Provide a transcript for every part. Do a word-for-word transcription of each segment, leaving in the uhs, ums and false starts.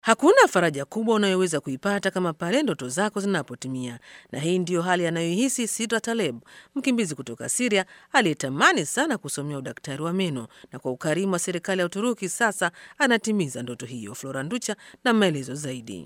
Hakuna faraja kubwa unayoweza kuipata kama pale ndoto zako zinapotimia, na hii ndiyo hali anayoihisi Sidra Taleb, mkimbizi kutoka Syria aliyetamani sana kusomea udaktari wa meno, na kwa ukarimu wa serikali ya Uturuki sasa anatimiza ndoto hiyo. Flora Nducha na maelezo zaidi.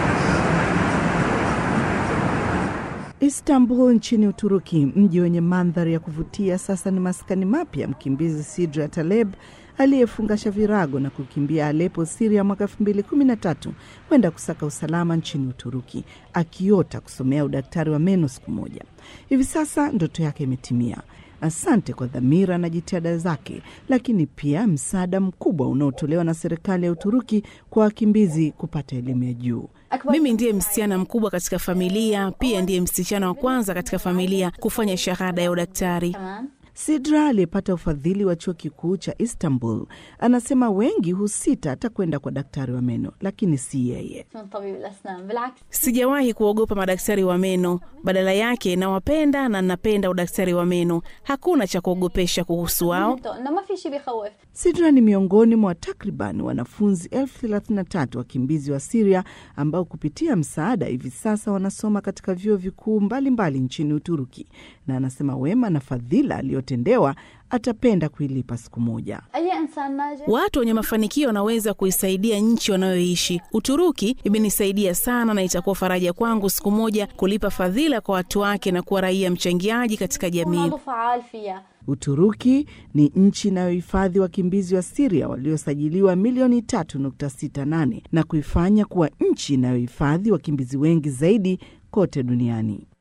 Istanbul nchini Uturuki, mji wenye mandhari ya kuvutia, sasa ni maskani mapya mkimbizi Sidra Taleb aliyefungasha virago na kukimbia Aleppo, Syria mwaka elfu mbili kumi na tatu kwenda kusaka usalama nchini Uturuki, akiota kusomea udaktari wa meno siku moja. Hivi sasa ndoto yake imetimia. Asante kwa dhamira na jitihada zake, lakini pia msaada mkubwa unaotolewa na serikali ya Uturuki kwa wakimbizi kupata elimu ya juu. Mimi ndiye msichana mkubwa katika familia, pia ndiye msichana wa kwanza katika familia kufanya shahada ya udaktari. Sidra aliyepata ufadhili wa chuo kikuu cha Istanbul anasema wengi husita hata kwenda kwa daktari wa meno, lakini si yeye. Sijawahi kuogopa madaktari wa meno, badala yake nawapenda na napenda udaktari wa meno. Hakuna cha kuogopesha kuhusu wao. Sidra ni miongoni mwa takriban wanafunzi elfu thelathini na tatu wakimbizi wa Syria ambao kupitia msaada hivi sasa wanasoma katika vyuo vikuu mbalimbali nchini Uturuki, na anasema wema na fadhila aliyotendewa atapenda kuilipa siku moja. Watu wenye mafanikio wanaweza kuisaidia nchi wanayoishi. Uturuki imenisaidia sana na itakuwa faraja kwangu siku moja kulipa fadhila kwa watu wake na kuwa raia mchangiaji katika jamii. Uturuki ni nchi inayohifadhi wakimbizi wa Syria waliosajiliwa milioni tatu nukta sita nane na kuifanya kuwa nchi inayohifadhi wakimbizi wengi zaidi kote duniani.